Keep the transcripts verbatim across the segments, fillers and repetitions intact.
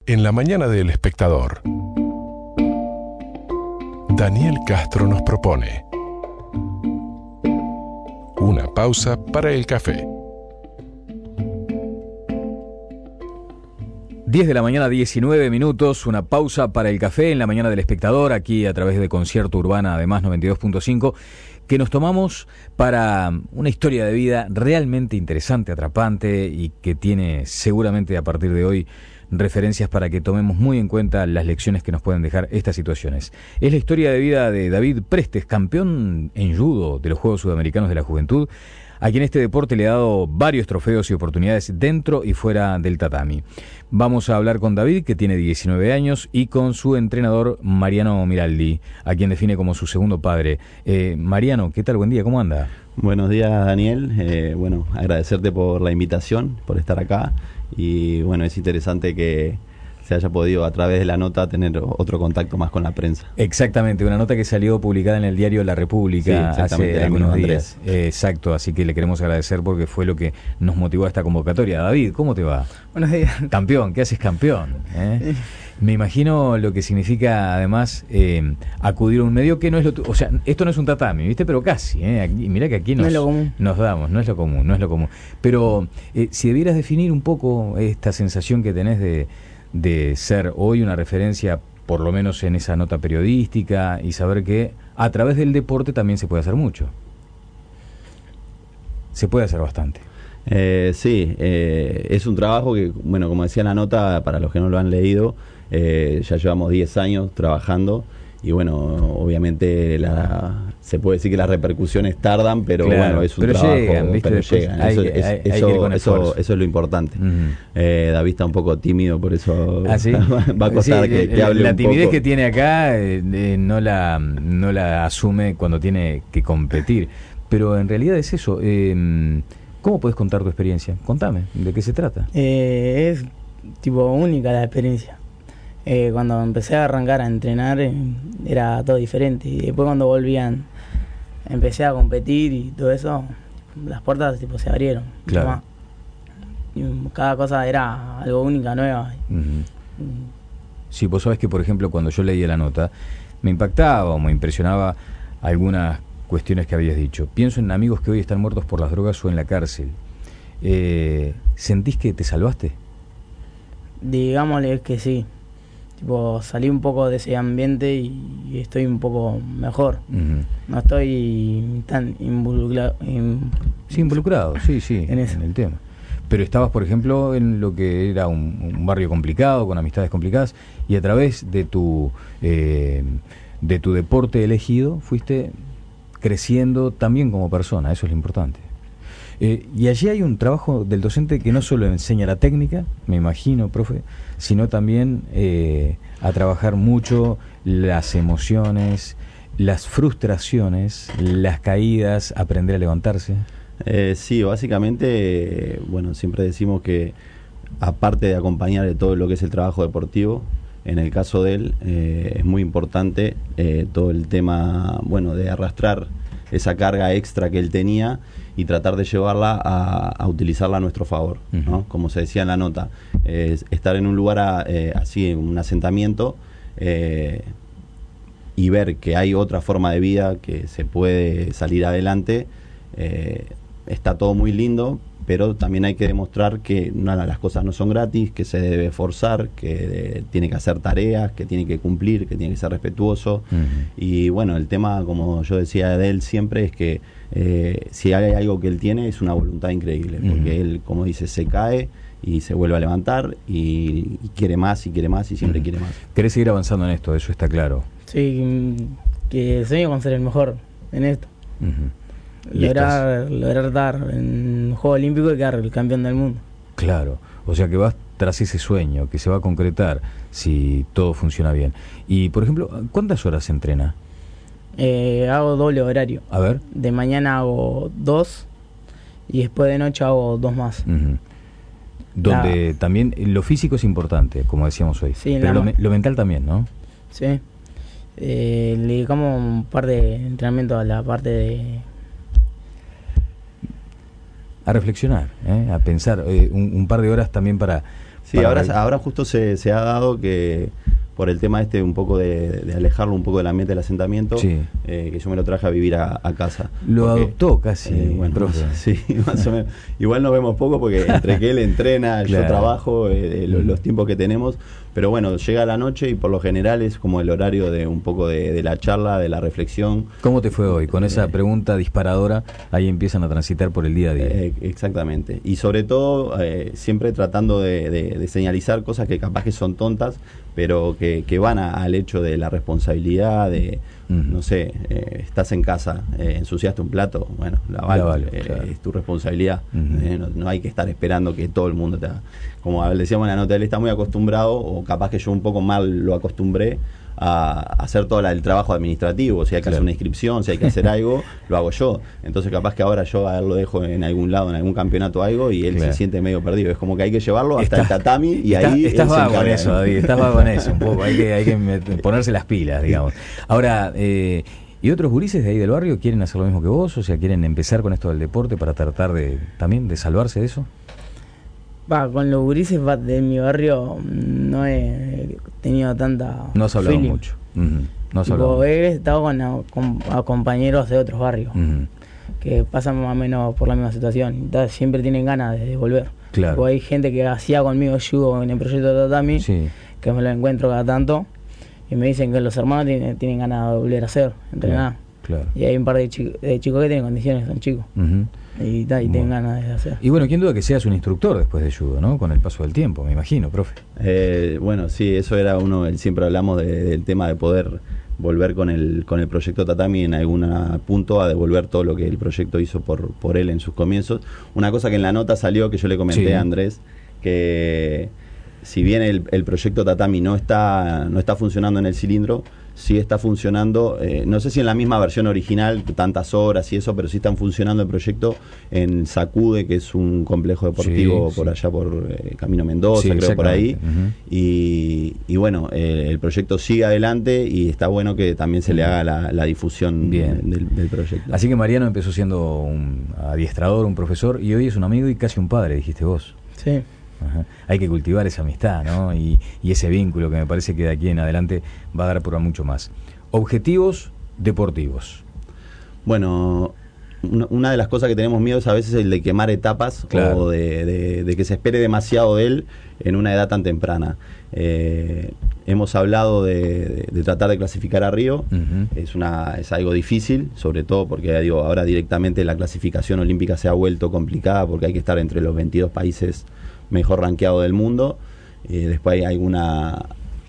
En la mañana del Espectador, Daniel Castro nos propone una pausa para el café. diez de la mañana, diecinueve minutos, una pausa para el café en la mañana del Espectador, aquí a través de Concierto Urbana, además noventa y dos punto cinco, que nos tomamos para una historia de vida realmente interesante, atrapante y que tiene seguramente a partir de hoy referencias para que tomemos muy en cuenta las lecciones que nos pueden dejar estas situaciones. Es la historia de vida de David Prestes, campeón en judo de los Juegos Sudamericanos de la Juventud, a quien este deporte le ha dado varios trofeos y oportunidades dentro y fuera del tatami. Vamos a hablar con David, que tiene diecinueve años, y con su entrenador Mariano Miraldi, a quien define como su segundo padre. Eh, Mariano, ¿qué tal? Buen día, ¿cómo anda? Buenos días, Daniel. Eh, bueno, agradecerte por la invitación, por estar acá. Y bueno, es interesante que se haya podido a través de la nota tener otro contacto más con la prensa. Exactamente, una nota que salió publicada en el diario La República sí, hace algunos días. Eh, exacto, así que le queremos agradecer porque fue lo que nos motivó a esta convocatoria. David, ¿cómo te va? Buenos días. Campeón, ¿qué haces campeón? ¿Eh? Me imagino lo que significa además eh, acudir a un medio que no es lo tu- o sea, esto no es un tatami, ¿viste? Pero casi, ¿eh? Aquí, mirá que aquí nos, no es lo común. nos damos, no es lo común, no es lo común. Pero eh, si debieras definir un poco esta sensación que tenés de de ser hoy una referencia, por lo menos en esa nota periodística, y saber que a través del deporte también se puede hacer mucho. Se puede hacer bastante. Eh, sí, eh, es un trabajo que, bueno, como decía la nota, para los que no lo han leído, eh, ya llevamos diez años trabajando y bueno, obviamente la, se puede decir que las repercusiones tardan, pero claro, bueno, es un pero trabajo, llegan, ¿viste? pero Después llegan. Hay, Eso, hay, es, hay eso, que ir con eso, eso es lo importante. Uh-huh. eh, David está un poco tímido, por eso ¿Ah, sí? va a costar sí, que, que la, hable la un timidez poco. que tiene acá eh, eh, no la no la asume cuando tiene que competir, pero en realidad es eso. eh, ¿Cómo puedes contar tu experiencia? Contame, ¿de qué se trata? Eh, es tipo única la experiencia. Eh, cuando empecé a arrancar a entrenar eh, era todo diferente, y después cuando volvían empecé a competir y todo eso, las puertas tipo se abrieron. Claro. Y cada cosa era algo única, nueva. Uh-huh. Sí, vos sabés que, por ejemplo, cuando yo leía la nota, me impactaba o me impresionaba algunas cuestiones que habías dicho. Pienso en amigos que hoy están muertos por las drogas o en la cárcel. Eh, ¿Sentís que te salvaste? Digámosle que sí. Tipo, salí un poco de ese ambiente y estoy un poco mejor. Uh-huh. No estoy tan involucrado. In... Sí, involucrado, sí, sí, en, eso. en el tema. Pero estabas, por ejemplo, en lo que era un, un barrio complicado, con amistades complicadas, y a través de tu eh, de tu deporte elegido fuiste creciendo también como persona, eso es lo importante. Eh, y allí hay un trabajo del docente que no solo enseña la técnica, me imagino, profe, sino también eh, a trabajar mucho las emociones, las frustraciones, las caídas, aprender a levantarse. Eh, sí, básicamente, eh, bueno, siempre decimos que aparte de acompañar de todo lo que es el trabajo deportivo, en el caso de él eh, es muy importante eh, todo el tema, bueno, de arrastrar esa carga extra que él tenía y tratar de llevarla a, a utilizarla a nuestro favor, uh-huh. ¿no? Como se decía en la nota, eh, estar en un lugar a, eh, así, en un asentamiento eh, y ver que hay otra forma de vida, que se puede salir adelante, eh, está todo muy lindo, pero también hay que demostrar que no, las cosas no son gratis, que se debe forzar, que de, tiene que hacer tareas, que tiene que cumplir, que tiene que ser respetuoso. Uh-huh. Y bueno, el tema, como yo decía de él siempre, es que eh, si hay algo que él tiene es una voluntad increíble, uh-huh. porque él, como dice, se cae y se vuelve a levantar y, y quiere más y quiere más y siempre uh-huh. quiere más. ¿Querés seguir avanzando en esto? Eso está claro. Sí, que sueño con ser el mejor en esto. Uh-huh. Lograr, lograr dar en un Juego Olímpico y quedar el campeón del mundo. Claro, o sea que vas tras ese sueño que se va a concretar si todo funciona bien. Y, por ejemplo, ¿cuántas horas se entrena? Eh, hago doble horario. A ver. De mañana hago dos y después de noche hago dos más. Uh-huh. Donde la... también lo físico es importante, como decíamos hoy. Sí, pero la... lo, me- lo mental también, ¿no? Sí. Eh, le dedicamos un par de entrenamientos a la parte de... A reflexionar, ¿eh? A pensar, eh, un, un par de horas también para, Sí, ahora, ahora justo se, se ha dado que por el tema este un poco de, de alejarlo un poco del ambiente del asentamiento, sí. eh, que yo me lo traje a vivir a, a casa. Lo porque, adoptó casi, eh, bueno, profe. Sí, más o menos. Igual nos vemos poco porque entre que él entrena, claro. yo trabajo, eh, los, los tiempos que tenemos, pero bueno, llega la noche y por lo general es como el horario de un poco de, de la charla, de la reflexión. ¿Cómo te fue hoy? Con esa pregunta disparadora, ahí empiezan a transitar por el día a día. Eh, exactamente. Y sobre todo, eh, siempre tratando de, de, de señalizar cosas que capaz que son tontas, pero que, que van a, al hecho de la responsabilidad, de, uh-huh. no sé, eh, estás en casa, eh, ensuciaste un plato, bueno, lavalo, eh, claro. es tu responsabilidad. Uh-huh. eh, no, no hay que estar esperando que todo el mundo te haga. Como decíamos en la nota, él está muy acostumbrado, o capaz que yo un poco mal lo acostumbré, a hacer todo la, el trabajo administrativo. Si hay que claro. hacer una inscripción, si hay que hacer algo, lo hago yo. Entonces capaz que ahora yo a él lo dejo en algún lado, en algún campeonato o algo, y él claro. se siente medio perdido. Es como que hay que llevarlo hasta estás, el tatami y estás, ahí estás vago con eso, David, estás vago con eso un poco, hay que, hay que ponerse las pilas, digamos. Ahora, eh, ¿y otros gurises de ahí del barrio quieren hacer lo mismo que vos? O sea, ¿quieren empezar con esto del deporte para tratar de también de salvarse de eso? Va, con los gurises va, de mi barrio no he tenido tanta... No has hablado feeling. mucho. Uh-huh. No has hablado. He estado con, a, con a compañeros de otros barrios uh-huh. que pasan más o menos por la misma situación. Entonces siempre tienen ganas de volver. Claro. Porque hay gente que hacía conmigo judo en el proyecto de Tatami, sí. que me lo encuentro cada tanto, y me dicen que los hermanos tienen, tienen ganas de volver a hacer, entrenar. Claro. Claro. Y hay un par de, chico, de chicos que tienen condiciones, son chicos. Uh-huh. Y, y bueno. tienen ganas de hacer. Y bueno, quién duda que seas un instructor después de judo, ¿no? Con el paso del tiempo, me imagino, profe. Eh, bueno, sí, eso era uno, siempre hablamos de, del tema de poder volver con el con el proyecto Tatami en algún punto a devolver todo lo que el proyecto hizo por, por él en sus comienzos. Una cosa que en la nota salió, que yo le comenté sí. a Andrés, que si bien el, el proyecto Tatami no está, no está funcionando en el cilindro, sí está funcionando, eh, no sé si en la misma versión original, tantas horas y eso, pero sí están funcionando el proyecto en Sacude, que es un complejo deportivo sí, por sí. allá por eh, Camino Mendoza, sí, creo por ahí. Uh-huh. y, y bueno, eh, el proyecto sigue adelante y está bueno que también se le haga la, la difusión Bien. Del, del proyecto. Así que Mariano empezó siendo un adiestrador, un profesor, y hoy es un amigo y casi un padre, dijiste vos. Sí. Ajá. Hay que cultivar esa amistad, ¿no? Y, y ese vínculo que me parece que de aquí en adelante va a dar por mucho más. Objetivos deportivos. Bueno, una, una de las cosas que tenemos miedo es a veces el de quemar etapas claro. o de, de, de que se espere demasiado de él en una edad tan temprana. Eh, hemos hablado de, de, de tratar de clasificar a Río. Uh-huh. Es, una, es algo difícil, sobre todo porque digo, ahora directamente la clasificación olímpica se ha vuelto complicada porque hay que estar entre los veintidós países mejor rankeado del mundo. Eh, después hay alguna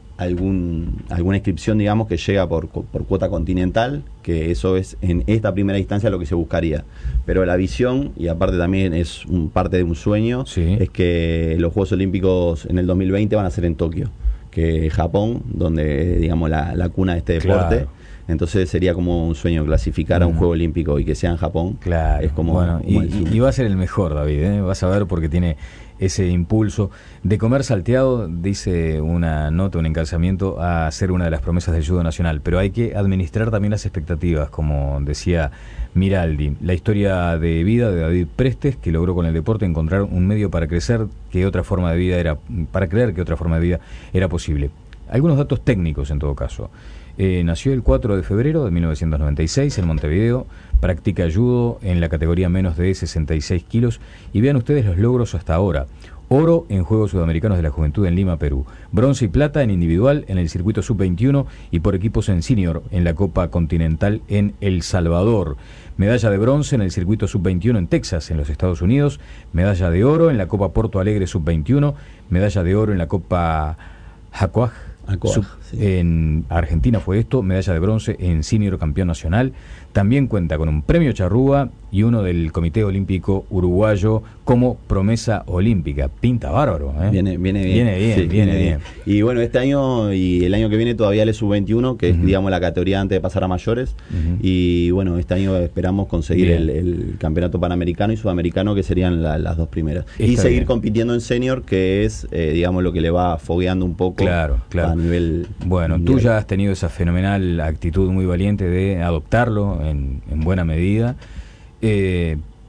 algún alguna inscripción, digamos, que llega por, por cuota continental, que eso es en esta primera instancia lo que se buscaría. Pero la visión, y aparte también es un, parte de un sueño, sí. es que los Juegos Olímpicos en el dos mil veinte van a ser en Tokio, que es Japón, donde digamos la, la cuna de este deporte. Claro. Entonces sería como un sueño clasificar mm. a un Juego Olímpico y que sea en Japón. Claro. Es como, bueno, como y, y va a ser el mejor, David, ¿eh? Vas a ver porque tiene ese impulso de comer salteado, dice una nota, un encalzamiento, a ser una de las promesas del judo nacional, pero hay que administrar también las expectativas, como decía Miraldi. La historia de vida de David Prestes, que logró con el deporte encontrar un medio para crecer, que otra forma de vida era, para creer que otra forma de vida era posible. Algunos datos técnicos en todo caso. Eh, nació el cuatro de febrero de mil novecientos noventa y seis en Montevideo, practica judo en la categoría menos de sesenta y seis kilos y vean ustedes los logros hasta ahora. Oro en Juegos Sudamericanos de la Juventud en Lima, Perú. Bronce y plata en individual en el circuito sub veintiuno y por equipos en senior en la Copa Continental en El Salvador. Medalla de bronce en el circuito sub veintiuno en Texas, en los Estados Unidos. Medalla de oro en la Copa Porto Alegre sub veintiuno. Medalla de oro en la Copa Jacuaj. Sub, sí. En Argentina fue esto, medalla de bronce en senior campeón nacional. También cuenta con un premio Charrúa y uno del Comité Olímpico Uruguayo como promesa olímpica. Pinta bárbaro, ¿eh? Viene, viene bien. Viene bien, sí, viene, viene bien. bien. Y bueno, este año y el año que viene todavía el sub veintiuno, que uh-huh. es, digamos, la categoría antes de pasar a mayores. Uh-huh. Y bueno, este año esperamos conseguir el, el campeonato panamericano y sudamericano, que serían la, las dos primeras. Está y seguir bien. compitiendo en senior, que es, eh, digamos, lo que le va fogueando un poco. Claro, claro. A nivel. Bueno, mundial. Tú ya has tenido esa fenomenal actitud muy valiente de adoptarlo en, en buena medida. Eh,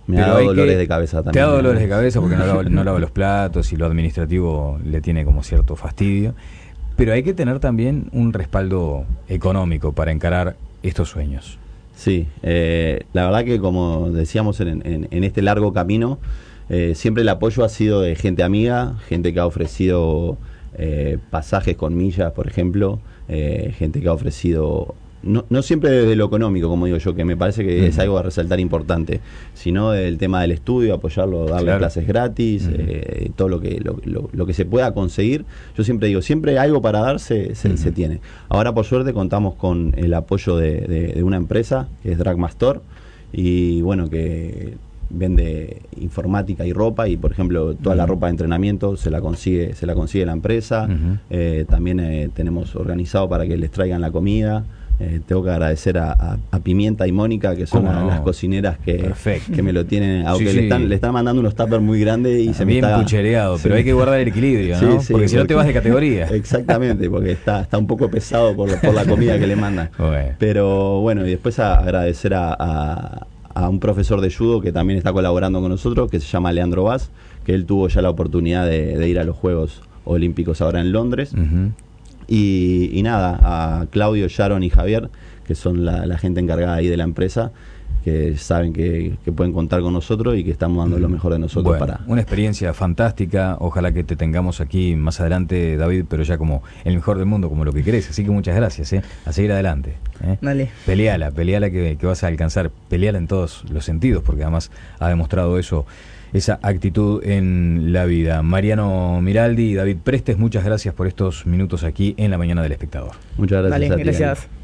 Me Pero ha dado hay dolores que- de cabeza también. Te ha dado dolores de cabeza porque no lava, no lava los platos y lo administrativo le tiene como cierto fastidio. Pero hay que tener también un respaldo económico para encarar estos sueños. Sí, eh, la verdad que como decíamos en, en, en este largo camino, eh, siempre el apoyo ha sido de gente amiga, gente que ha ofrecido eh, pasajes con millas, por ejemplo, eh, gente que ha ofrecido, no, no siempre desde lo económico, como digo yo, que me parece que uh-huh. es algo a resaltar importante, sino del tema del estudio, apoyarlo, darle claro. clases gratis, uh-huh. eh, todo lo que lo, lo, lo que se pueda conseguir. Yo siempre digo, siempre algo para dar se, se, uh-huh. se tiene. Ahora, por suerte, contamos con el apoyo de, de, de una empresa, que es Dragmastor, y bueno, que vende informática y ropa, y por ejemplo toda uh-huh. la ropa de entrenamiento se la consigue se la consigue la empresa. Uh-huh. eh, también eh, tenemos organizado para que les traigan la comida. Eh, tengo que agradecer a, a, a Pimienta y Mónica, que son no? las cocineras que, que me lo tienen, aunque sí, sí. Le, están, le están mandando unos tuppers muy grandes y ah, se bien me está puchereado, sí. pero hay que guardar el equilibrio, ¿no? Sí, sí, porque si no te vas de categoría. Exactamente, porque está, está un poco pesado por, por la comida que le mandan. Bueno. Pero bueno, y después a agradecer a, a a un profesor de judo que también está colaborando con nosotros, que se llama Leandro Vaz, que él tuvo ya la oportunidad de, de ir a los Juegos Olímpicos ahora en Londres. Uh-huh. y, y nada, a Claudio, Sharon y Javier, que son la, la gente encargada ahí de la empresa, que saben que, que pueden contar con nosotros y que estamos dando lo mejor de nosotros. Bueno, para una experiencia fantástica. Ojalá que te tengamos aquí más adelante, David, pero ya como el mejor del mundo, como lo que querés. Así que muchas gracias, ¿eh? A seguir adelante, ¿eh? Dale. Peleala, peleala que, que vas a alcanzar. Peleala en todos los sentidos, porque además ha demostrado eso, esa actitud en la vida. Mariano Miraldi y David Prestes, muchas gracias por estos minutos aquí en La Mañana del Espectador. Muchas gracias. Dale, a ti, gracias. Daniel.